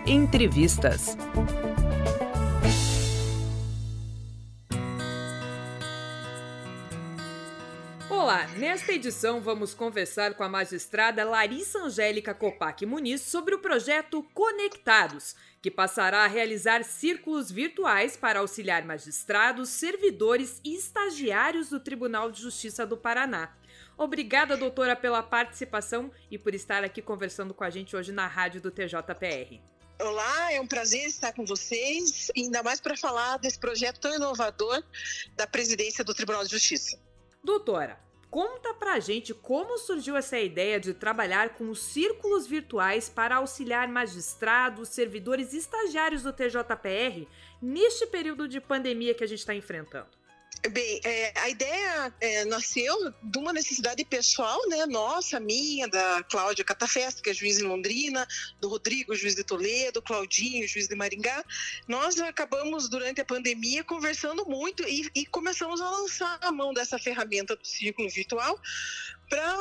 Entrevistas. Olá, nesta edição vamos conversar com a magistrada Larissa Angélica Coppac Muniz sobre o projeto Conectados, que passará a realizar círculos virtuais para auxiliar magistrados, servidores e estagiários do Tribunal de Justiça do Paraná. Obrigada, doutora, pela participação e por estar aqui conversando com a gente hoje na rádio do TJPR. Olá, é um prazer estar com vocês, ainda mais para falar desse projeto tão inovador da presidência do Tribunal de Justiça. Doutora, conta pra gente como surgiu essa ideia de trabalhar com os círculos virtuais para auxiliar magistrados, servidores e estagiários do TJPR neste período de pandemia que a gente está enfrentando. Bem, a ideia nasceu de uma necessidade pessoal, né, nossa, minha, da Cláudia Catafesta, que é juiz em Londrina, do Rodrigo, juiz de Toledo, Claudinho, juiz de Maringá. Nós acabamos, durante a pandemia, conversando muito e começamos a lançar a mão dessa ferramenta do círculo virtual para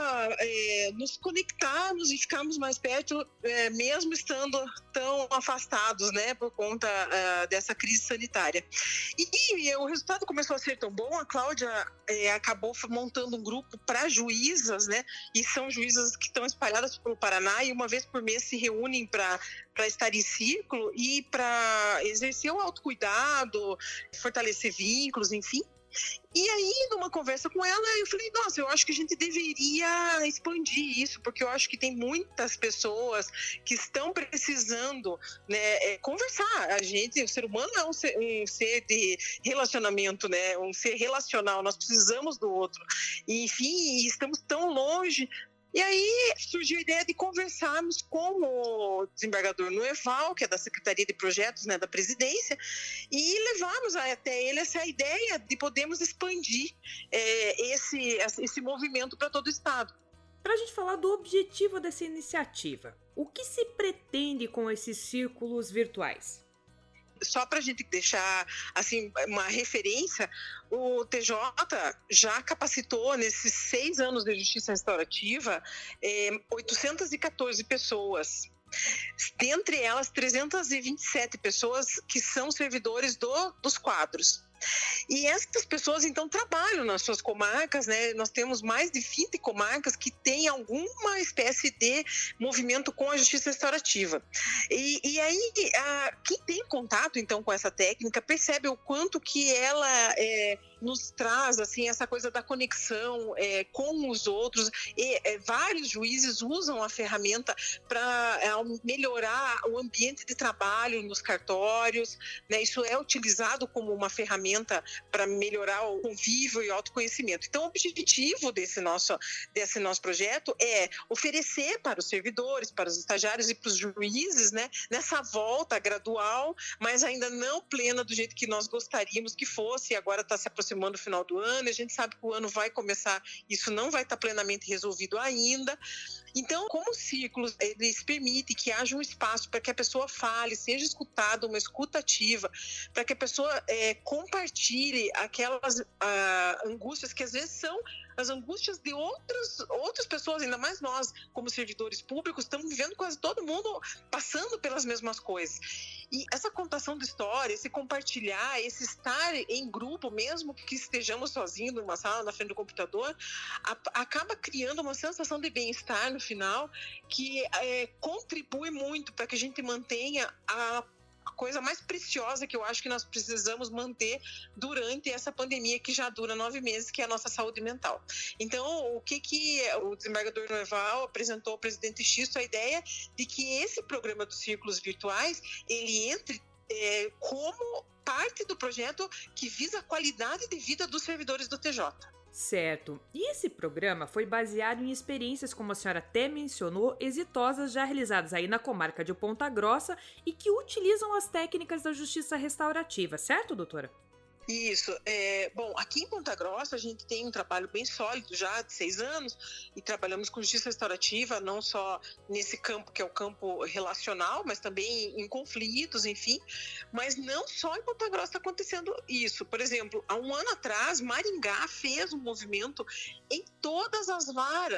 nos conectarmos e ficarmos mais perto, mesmo estando tão afastados, né, por conta dessa crise sanitária. E o resultado começou a ser tão bom, a Cláudia acabou montando um grupo para juízas, né, e são juízas que estão espalhadas pelo Paraná e uma vez por mês se reúnem para estar em círculo e para exercer o autocuidado, fortalecer vínculos, enfim. E aí, numa conversa com ela, eu falei, nossa, eu acho que a gente deveria expandir isso, porque eu acho que tem muitas pessoas que estão precisando, né, conversar. O ser humano é um ser de relacionamento, né, um ser relacional, nós precisamos do outro. E, enfim, estamos tão longe. E aí surgiu a ideia de conversarmos com o desembargador Noeval, que é da Secretaria de Projetos, né, da Presidência, e levarmos até ele essa ideia de podermos expandir esse movimento para todo o Estado. Para a gente falar do objetivo dessa iniciativa, o que se pretende com esses círculos virtuais? Só para a gente deixar assim, uma referência, o TJ já capacitou nesses 6 anos de justiça restaurativa 814 pessoas. Dentre elas, 327 pessoas que são servidores dos quadros. E essas pessoas, então, trabalham nas suas comarcas, né? Nós temos mais de 20 comarcas que têm alguma espécie de movimento com a justiça restaurativa. E aí, quem tem contato, então, com essa técnica, percebe o quanto que ela nos traz, assim, essa coisa da conexão com os outros. Vários juízes usam a ferramenta para melhorar o ambiente de trabalho nos cartórios, né? Isso é utilizado como uma ferramenta para melhorar o convívio e o autoconhecimento. Então, o objetivo desse nosso projeto é oferecer para os servidores, para os estagiários e para os juízes, né, nessa volta gradual, mas ainda não plena do jeito que nós gostaríamos que fosse. Agora está se aproximando o final do ano, e a gente sabe que o ano vai começar, isso não vai estar plenamente resolvido ainda. Então, como os círculos, eles permitem que haja um espaço para que a pessoa fale, seja escutada, uma escuta ativa, para que a pessoa compartilhe aquelas angústias que às vezes são as angústias de outras pessoas, ainda mais nós, como servidores públicos, estamos vivendo quase todo mundo passando pelas mesmas coisas. E essa contação de história, esse compartilhar, esse estar em grupo, mesmo que estejamos sozinhos numa sala na frente do computador, acaba criando uma sensação de bem-estar no final que contribui muito para que a gente mantenha a coisa mais preciosa que eu acho que nós precisamos manter durante essa pandemia que já dura 9 meses, que é a nossa saúde mental. Então, o que o desembargador Noeval apresentou ao presidente Xisto, a ideia de que esse programa dos círculos virtuais, ele entre como parte do projeto que visa a qualidade de vida dos servidores do TJ. Certo. E esse programa foi baseado em experiências, como a senhora até mencionou, exitosas já realizadas aí na comarca de Ponta Grossa e que utilizam as técnicas da justiça restaurativa, certo, doutora? Isso. Bom, aqui em Ponta Grossa a gente tem um trabalho bem sólido já de 6 anos e trabalhamos com justiça restaurativa, não só nesse campo que é o campo relacional, mas também em conflitos, enfim. Mas não só em Ponta Grossa está acontecendo isso. Por exemplo, há um ano atrás, Maringá fez um movimento em todas as varas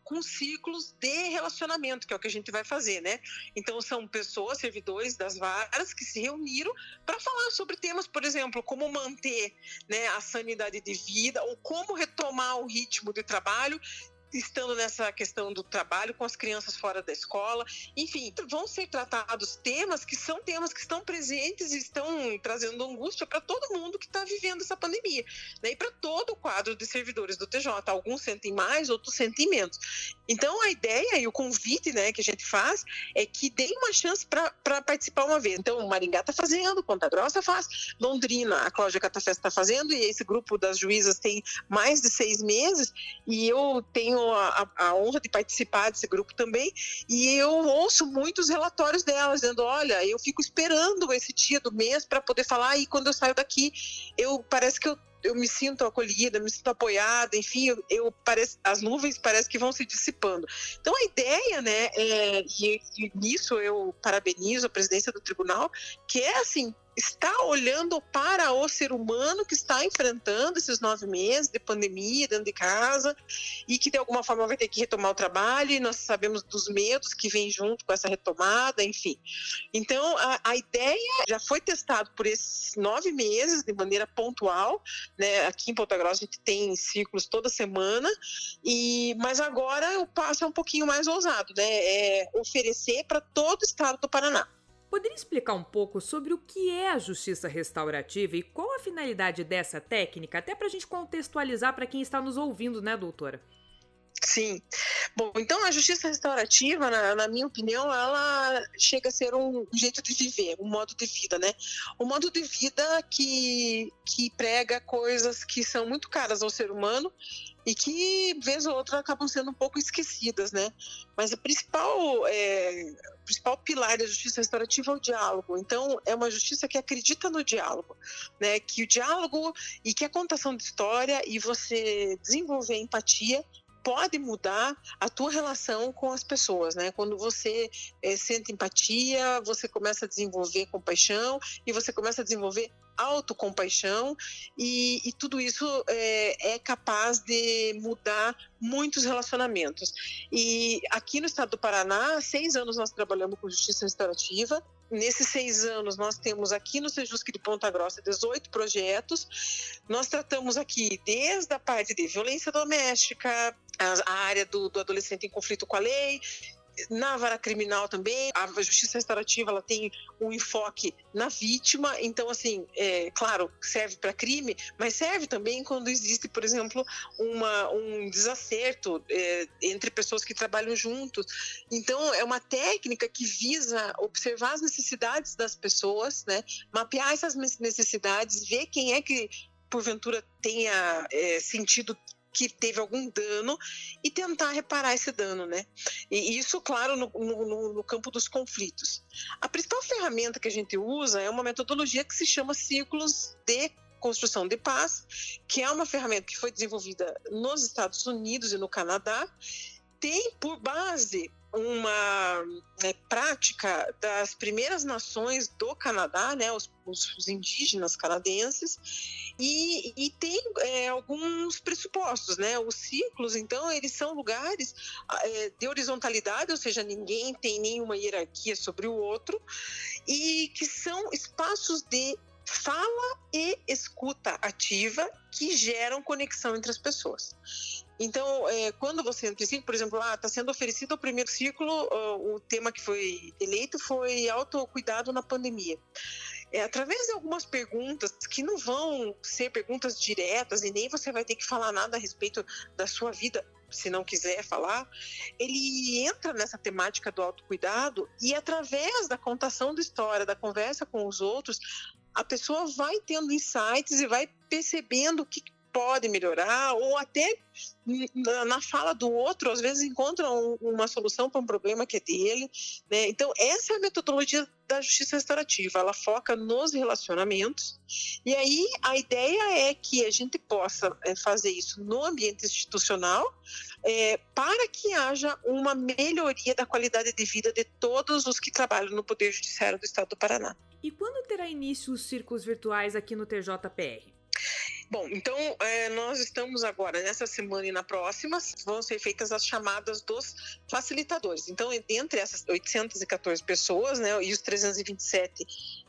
com ciclos de relacionamento, que é o que a gente vai fazer, né? Então, são pessoas, servidores das varas, que se reuniram para falar sobre temas, por exemplo, como manter, né, a sanidade de vida ou como retomar o ritmo de trabalho, estando nessa questão do trabalho com as crianças fora da escola. Enfim, vão ser tratados temas que estão presentes e estão trazendo angústia para todo mundo que está vivendo essa pandemia, né? E para todo o quadro de servidores do TJ. Alguns sentem mais, outros sentem menos. Então, a ideia e o convite, né, que a gente faz é que deem uma chance para participar uma vez. Então, Maringá está fazendo, Ponta Grossa faz, Londrina, a Cláudia Catafesta está fazendo, e esse grupo das juízas tem mais de 6 meses, e eu tenho a honra de participar desse grupo também, e eu ouço muitos relatórios delas, dizendo, olha, eu fico esperando esse dia do mês para poder falar, e quando eu saio daqui, parece que eu me sinto acolhida, me sinto apoiada, enfim, as nuvens parece que vão se dissipando. Então, a ideia, né, e nisso eu parabenizo a presidência do tribunal, que é assim, está olhando para o ser humano que está enfrentando esses 9 meses de pandemia dentro de casa e que de alguma forma vai ter que retomar o trabalho, e nós sabemos dos medos que vêm junto com essa retomada, enfim. Então, a ideia já foi testado por esses 9 meses de maneira pontual, né? Aqui em Ponta Grossa a gente tem ciclos toda semana, mas agora o passo é um pouquinho mais ousado, né? É oferecer para todo o estado do Paraná. Poderia explicar um pouco sobre o que é a justiça restaurativa e qual a finalidade dessa técnica, até para a gente contextualizar para quem está nos ouvindo, né, doutora? Sim. Bom, então a justiça restaurativa, na minha opinião, ela chega a ser um jeito de viver, um modo de vida, né? Um modo de vida que prega coisas que são muito caras ao ser humano e que, vez ou outra, acabam sendo um pouco esquecidas, né? Mas o principal pilar da justiça restaurativa é o diálogo. Então, é uma justiça que acredita no diálogo, né? Que o diálogo e que a contação de história e você desenvolver empatia pode mudar a tua relação com as pessoas, né? Quando você sente empatia, você começa a desenvolver compaixão e você começa a desenvolver autocompaixão e tudo isso é capaz de mudar muitos relacionamentos. E aqui no estado do Paraná, há 6 anos nós trabalhamos com justiça restaurativa. Nesses 6 anos, nós temos aqui no Sejusc de Ponta Grossa 18 projetos. Nós tratamos aqui desde a parte de violência doméstica, a área do adolescente em conflito com a lei, na vara criminal também. A justiça restaurativa ela tem um enfoque na vítima, então assim, claro, serve para crime, mas serve também quando existe, por exemplo, um desacerto entre pessoas que trabalham juntos. Então é uma técnica que visa observar as necessidades das pessoas, né? Mapear essas necessidades, ver quem é que porventura tenha sentido que teve algum dano e tentar reparar esse dano, né? E isso, claro, no campo dos conflitos. A principal ferramenta que a gente usa é uma metodologia que se chama Círculos de Construção de Paz, que é uma ferramenta que foi desenvolvida nos Estados Unidos e no Canadá, tem por base uma prática das primeiras nações do Canadá, né, os indígenas canadenses, e tem alguns pressupostos, né? Os círculos, então, eles são lugares de horizontalidade, ou seja, ninguém tem nenhuma hierarquia sobre o outro, e que são espaços de fala e escuta ativa que geram conexão entre as pessoas. Então, quando você entra em círculo, por exemplo, está sendo oferecido o primeiro círculo, o tema que foi eleito foi autocuidado na pandemia. Através de algumas perguntas que não vão ser perguntas diretas e nem você vai ter que falar nada a respeito da sua vida, se não quiser falar, ele entra nessa temática do autocuidado e através da contação da história, da conversa com os outros, a pessoa vai tendo insights e vai percebendo o que pode melhorar, ou até na fala do outro, às vezes encontra uma solução para um problema que é dele, né? Então, essa é a metodologia da justiça restaurativa, ela foca nos relacionamentos, e aí a ideia é que a gente possa fazer isso no ambiente institucional, para que haja uma melhoria da qualidade de vida de todos os que trabalham no Poder Judiciário do Estado do Paraná. E quando terá início os círculos virtuais aqui no TJPR? Bom, então nós estamos agora, nessa semana e na próxima, vão ser feitas as chamadas dos facilitadores. Então, dentre essas 814 pessoas, né, e os 327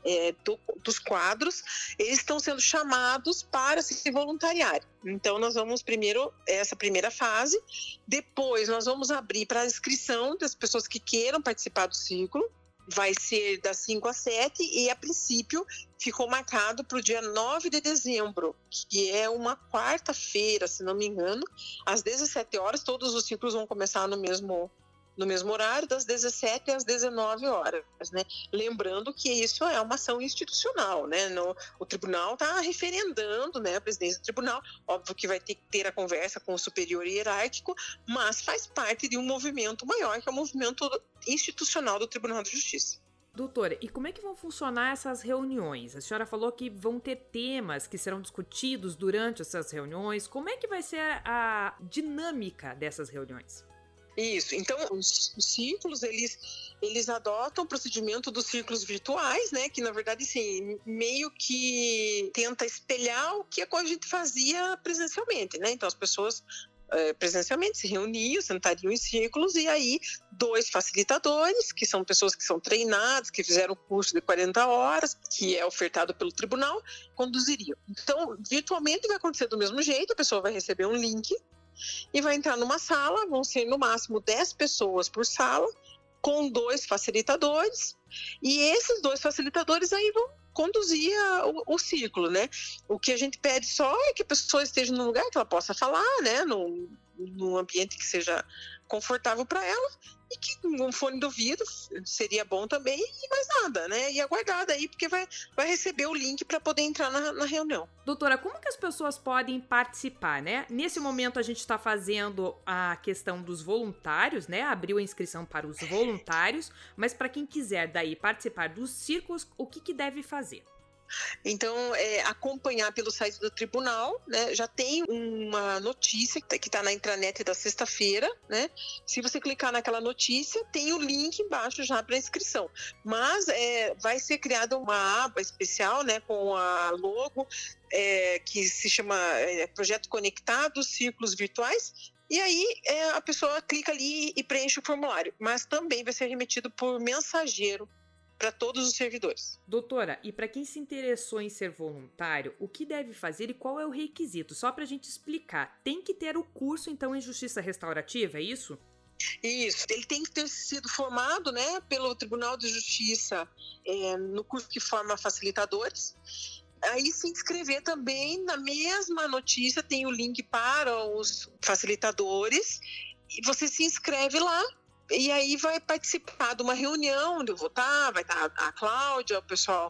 dos quadros, eles estão sendo chamados para se voluntariar. Então, nós vamos primeiro, essa primeira fase, depois nós vamos abrir para a inscrição das pessoas que queiram participar do ciclo. Vai ser das 5 às 7 e, a princípio, ficou marcado para o dia 9 de dezembro, que é uma quarta-feira, se não me engano, às 17 horas. Todos os ciclos vão começar no mesmo horário, das 17 às 19 horas, né? Lembrando que isso é uma ação institucional, né? O tribunal está referendando, né? A presidência do tribunal, óbvio que vai ter que ter a conversa com o superior hierárquico, mas faz parte de um movimento maior, que é o movimento institucional do Tribunal de Justiça. Doutora, e como é que vão funcionar essas reuniões? A senhora falou que vão ter temas que serão discutidos durante essas reuniões. Como é que vai ser a dinâmica dessas reuniões? Isso, então os círculos, eles adotam o procedimento dos círculos virtuais, né, que na verdade, assim, meio que tenta espelhar o que a gente fazia presencialmente, né, então as pessoas presencialmente se reuniam, sentariam em círculos, e aí 2 facilitadores, que são pessoas que são treinadas, que fizeram o curso de 40 horas, que é ofertado pelo tribunal, conduziriam. Então, virtualmente vai acontecer do mesmo jeito, a pessoa vai receber um link e vai entrar numa sala, vão ser no máximo 10 pessoas por sala, com 2 facilitadores, e esses 2 facilitadores aí vão conduzir o círculo, né? O que a gente pede só é que a pessoa esteja num lugar que ela possa falar, né? Num ambiente que seja confortável para ela, e que um fone de ouvido seria bom também, e mais nada, né? E aguardar daí, porque vai receber o link para poder entrar na reunião. Doutora, como que as pessoas podem participar, né? Nesse momento a gente está fazendo a questão dos voluntários, né? Abriu a inscrição para os voluntários, mas para quem quiser daí participar dos círculos, o que deve fazer? Então, acompanhar pelo site do tribunal, né? Já tem uma notícia que está na intranet da sexta-feira, né? Se você clicar naquela notícia, tem o link embaixo já para inscrição. Mas vai ser criada uma aba especial, né? Com a logo, que se chama Projeto Conectados, Círculos Virtuais. E aí a pessoa clica ali e preenche o formulário. Mas também vai ser remetido por mensageiro para todos os servidores. Doutora, e para quem se interessou em ser voluntário, o que deve fazer e qual é o requisito? Só para a gente explicar. Tem que ter o curso, então, em Justiça Restaurativa, é isso? Isso. Ele tem que ter sido formado, né, pelo Tribunal de Justiça no curso que forma facilitadores. Aí se inscrever também, na mesma notícia tem o link para os facilitadores, e você se inscreve lá. E aí vai participar de uma reunião onde eu vou estar, vai estar a Cláudia, o pessoal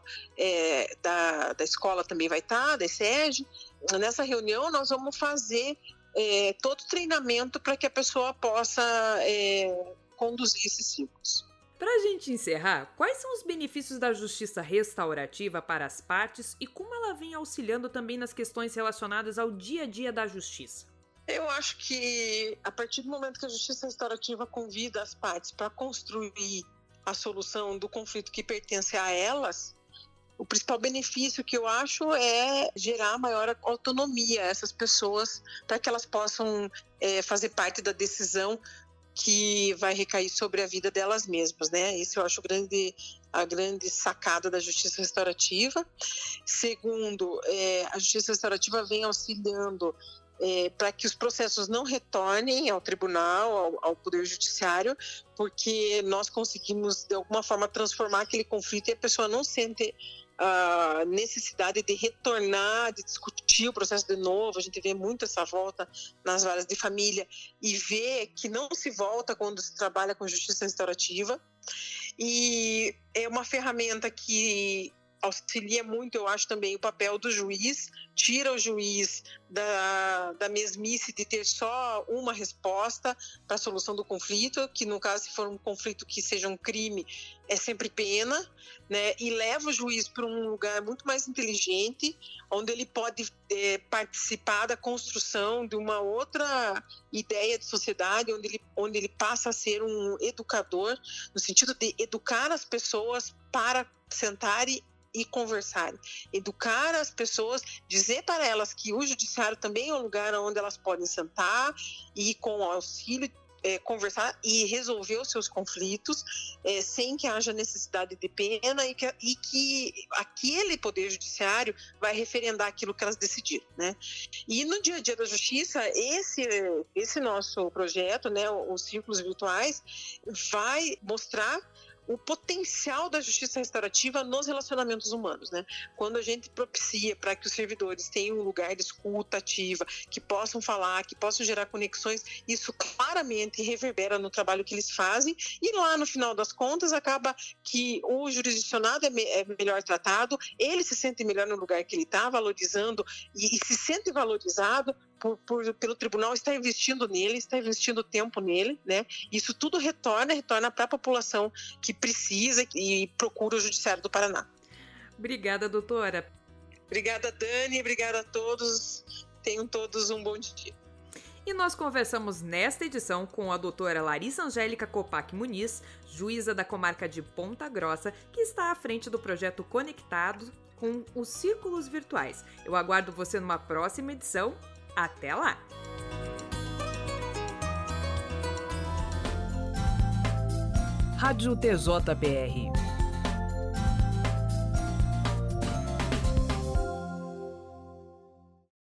da escola também vai estar, da ESEG. Nessa reunião nós vamos fazer todo o treinamento para que a pessoa possa conduzir esses ciclos. Para a gente encerrar, quais são os benefícios da justiça restaurativa para as partes e como ela vem auxiliando também nas questões relacionadas ao dia a dia da justiça? Eu acho que, a partir do momento que a justiça restaurativa convida as partes para construir a solução do conflito que pertence a elas, o principal benefício que eu acho é gerar maior autonomia a essas pessoas, para que elas possam fazer parte da decisão que vai recair sobre a vida delas mesmas, né? Isso eu acho a grande sacada da justiça restaurativa. Segundo, a justiça restaurativa vem auxiliando para que os processos não retornem ao tribunal, ao Poder Judiciário, porque nós conseguimos, de alguma forma, transformar aquele conflito e a pessoa não sente a necessidade de retornar, de discutir o processo de novo. A gente vê muito essa volta nas varas de família e vê que não se volta quando se trabalha com justiça restaurativa. E é uma ferramenta que auxilia muito, eu acho, também o papel do juiz, tira o juiz da mesmice de ter só uma resposta para a solução do conflito, que no caso, se for um conflito que seja um crime, é sempre pena, né? E leva o juiz para um lugar muito mais inteligente, onde ele pode participar da construção de uma outra ideia de sociedade, onde ele passa a ser um educador, no sentido de educar as pessoas para sentar e conversarem. Educar as pessoas, dizer para elas que o judiciário também é um lugar onde elas podem sentar e, com auxílio, conversar e resolver os seus conflitos sem que haja necessidade de pena e que aquele poder judiciário vai referendar aquilo que elas decidiram, né? E no dia a dia da justiça, esse nosso projeto, né, os círculos virtuais, vai mostrar o potencial da justiça restaurativa nos relacionamentos humanos, né? Quando a gente propicia para que os servidores tenham um lugar de escuta ativa, que possam falar, que possam gerar conexões, isso claramente reverbera no trabalho que eles fazem e lá no final das contas acaba que o jurisdicionado é melhor tratado, ele se sente melhor no lugar que ele está, valorizando e se sente valorizado pelo tribunal, está investindo nele, está investindo tempo nele, né? Isso tudo retorna para a população que precisa e procura o Judiciário do Paraná. Obrigada, doutora. Obrigada, Dani. Obrigada a todos. Tenham todos um bom dia. E nós conversamos nesta edição com a doutora Larissa Angélica Coppac Muniz, juíza da comarca de Ponta Grossa, que está à frente do projeto Conectado com os Círculos Virtuais. Eu aguardo você numa próxima edição. Até lá! Rádio TJPR